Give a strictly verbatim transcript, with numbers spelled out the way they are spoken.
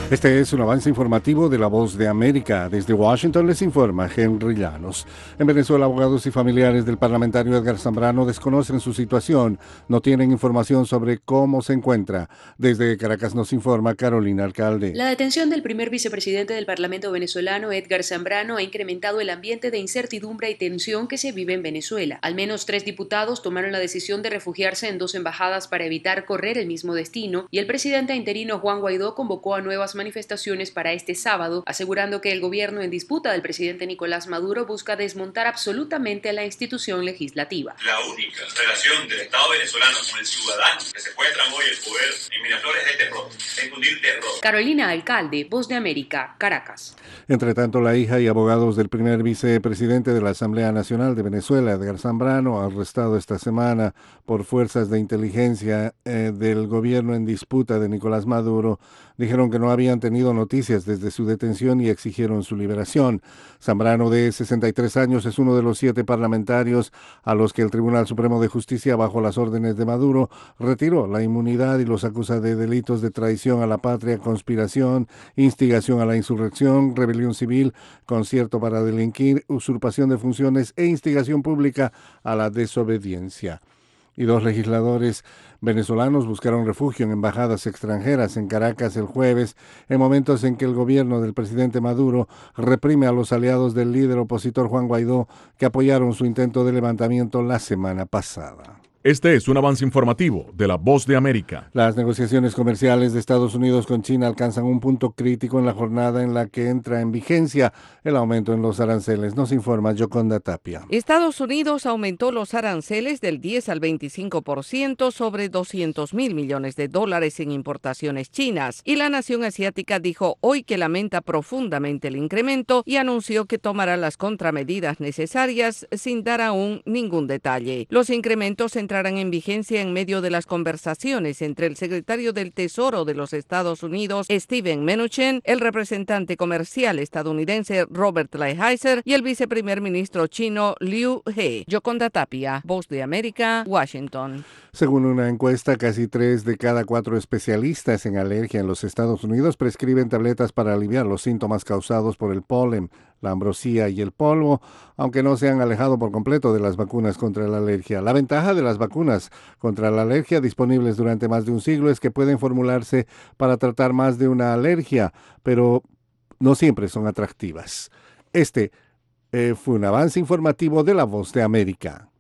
Este es un avance informativo de La Voz de América. Desde Washington les informa Henry Llanos. En Venezuela, abogados y familiares del parlamentario Edgar Zambrano desconocen su situación. No tienen información sobre cómo se encuentra. Desde Caracas nos informa Carolina Alcalde. La detención del primer vicepresidente del Parlamento venezolano, Edgar Zambrano, ha incrementado el ambiente de incertidumbre y tensión que se vive en Venezuela. Al menos tres diputados tomaron la decisión de refugiarse en dos embajadas para evitar correr el mismo destino, y el presidente interino Juan Guaidó convocó a nuevas manifestaciones para este sábado, asegurando que el gobierno en disputa del presidente Nicolás Maduro busca desmontar absolutamente la institución legislativa. La única relación del Estado venezolano con el ciudadano que secuestran hoy el poder en Miraflores es terror, es infundir terror. Carolina Alcalde, Voz de América, Caracas. Entre tanto, la hija y abogados del primer vicepresidente de la Asamblea Nacional de Venezuela, Edgar Zambrano, arrestado esta semana por fuerzas de inteligencia eh, del gobierno en disputa de Nicolás Maduro, dijeron que no habían tenido noticias desde su detención y exigieron su liberación. Zambrano, de sesenta y tres años, es uno de los siete parlamentarios a los que el Tribunal Supremo de Justicia, bajo las órdenes de Maduro, retiró la inmunidad y los acusa de delitos de traición a la patria, conspiración, instigación a la insurrección, rebelión civil, concierto para delinquir, usurpación de funciones e instigación pública a la desobediencia. Y dos legisladores venezolanos buscaron refugio en embajadas extranjeras en Caracas el jueves, en momentos en que el gobierno del presidente Maduro reprime a los aliados del líder opositor Juan Guaidó, que apoyaron su intento de levantamiento la semana pasada. Este es un avance informativo de La Voz de América. Las negociaciones comerciales de Estados Unidos con China alcanzan un punto crítico en la jornada en la que entra en vigencia el aumento en los aranceles. Nos informa Yoconda Tapia. Estados Unidos aumentó los aranceles del diez al veinticinco por ciento sobre doscientos mil millones de dólares en importaciones chinas, y la nación asiática dijo hoy que lamenta profundamente el incremento y anunció que tomará las contramedidas necesarias sin dar aún ningún detalle. Los incrementos entrarán en vigencia en medio de las conversaciones entre el secretario del Tesoro de los Estados Unidos, Steven Mnuchin, el representante comercial estadounidense Robert Lighthizer y el viceprimer ministro chino Liu He. Yoconda Tapia, Voz de América, Washington. Según una encuesta, casi tres de cada cuatro especialistas en alergia en los Estados Unidos prescriben tabletas para aliviar los síntomas causados por el polen, la ambrosía y el polvo, aunque no se han alejado por completo de las vacunas contra la alergia. La ventaja de las vacunas contra la alergia disponibles durante más de un siglo es que pueden formularse para tratar más de una alergia, pero no siempre son atractivas. Este eh, fue un avance informativo de La Voz de América.